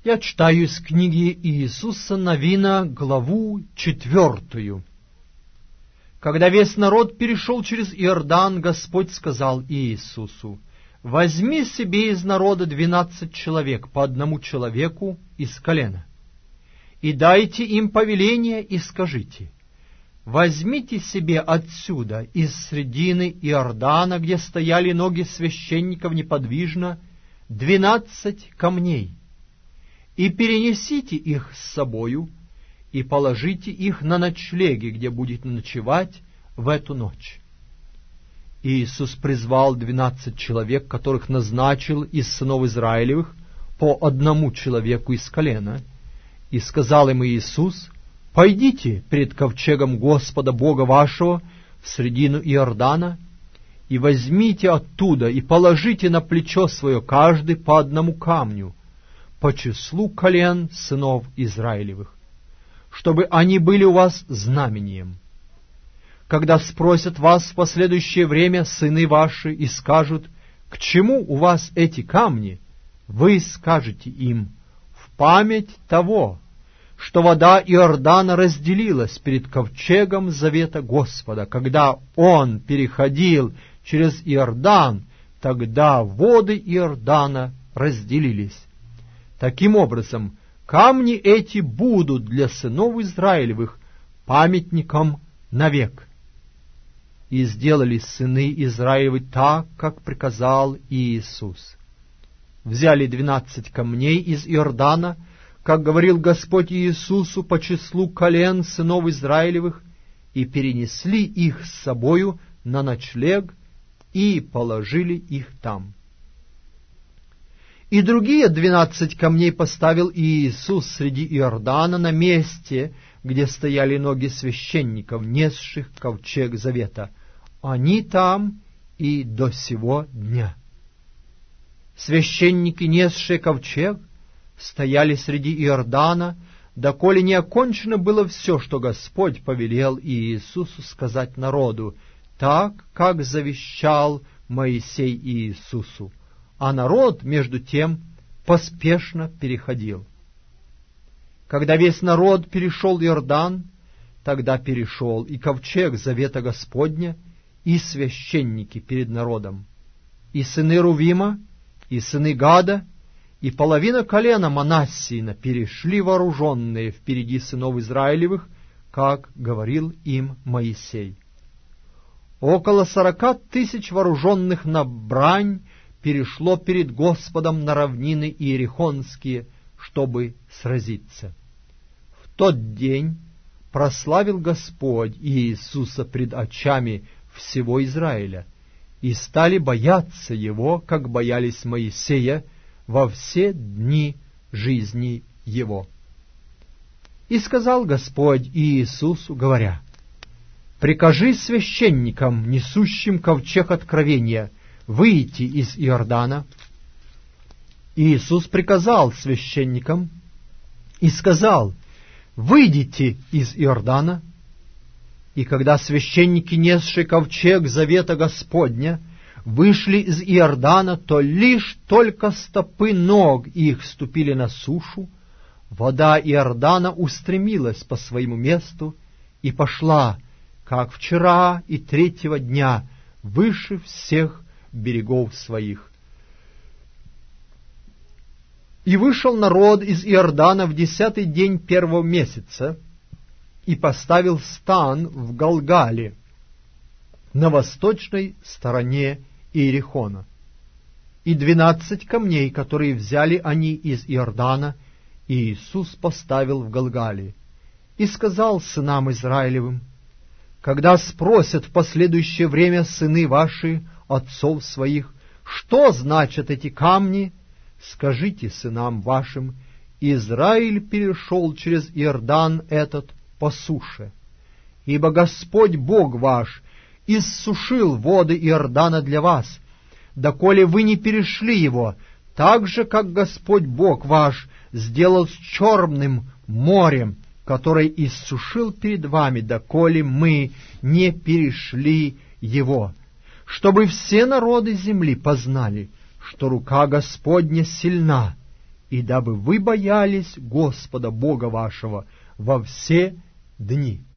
Я читаю из книги Иисуса Навина, главу 4. Когда весь народ перешел через Иордан, Господь сказал Иисусу: «Возьми себе из народа 12 человек, по одному человеку из колена, и дайте им повеление, и скажите: возьмите себе отсюда, из средины Иордана, где стояли ноги священников неподвижно, 12 камней, и перенесите их с собою, и положите их на ночлеги, где будете ночевать в эту ночь». Иисус призвал 12 человек, которых назначил из сынов Израилевых по одному человеку из колена, и сказал им Иисус: «Пойдите пред ковчегом Господа Бога вашего в средину Иордана, и возьмите оттуда, и положите на плечо свое каждый по одному камню, по числу колен сынов Израилевых, чтобы они были у вас знамением. Когда спросят вас в последующее время сыны ваши и скажут: к чему у вас эти камни? Вы скажете им: в память того, что вода Иордана разделилась перед ковчегом завета Господа. Когда он переходил через Иордан, тогда воды Иордана разделились. Таким образом, камни эти будут для сынов Израилевых памятником навек». И сделали сыны Израилевы так, как приказал Иисус. Взяли 12 камней из Иордана, как говорил Господь Иисусу, по числу колен сынов Израилевых, и перенесли их с собою на ночлег, и положили их там. И другие 12 камней поставил Иисус среди Иордана на месте, где стояли ноги священников, несших ковчег завета. Они там и до сего дня. Священники, несшие ковчег, стояли среди Иордана, доколе не окончено было все, что Господь повелел Иисусу сказать народу, так, как завещал Моисей Иисусу. А народ, между тем, поспешно переходил. Когда весь народ перешел Иордан, тогда перешел и ковчег завета Господня, и священники перед народом, и сыны Рувима, и сыны Гада, и половина колена Манассиина перешли вооруженные впереди сынов Израилевых, как говорил им Моисей. Около 40 000 вооруженных на брань перешло перед Господом на равнины иерихонские, чтобы сразиться. В тот день прославил Господь Иисуса пред очами всего Израиля, и стали бояться Его, как боялись Моисея во все дни жизни Его. И сказал Господь Иисусу, говоря: «Прикажи священникам, несущим ковчег откровения, выйти из Иордана». Иисус приказал священникам и сказал: «Выйдите из Иордана». И когда священники, несшие ковчег завета Господня, вышли из Иордана, то лишь только стопы ног их ступили на сушу, вода Иордана устремилась по своему месту и пошла, как вчера и 3-го дня, выше всех берегов своих. И вышел народ из Иордана в 10-й день 1-го месяца, и поставил стан в Галгале, на восточной стороне Иерихона. И 12 камней, которые взяли они из Иордана, Иисус поставил в Галгале, и сказал сынам Израилевым: «Когда спросят в последующее время сыны ваши отцов своих, что значат эти камни, скажите сынам вашим: Израиль перешел через Иордан этот по суше, ибо Господь Бог ваш иссушил воды Иордана для вас, доколе вы не перешли его, так же, как Господь Бог ваш сделал с Черным морем, который иссушил перед вами, доколе мы не перешли его, чтобы все народы земли познали, что рука Господня сильна, и дабы вы боялись Господа Бога вашего во все дни».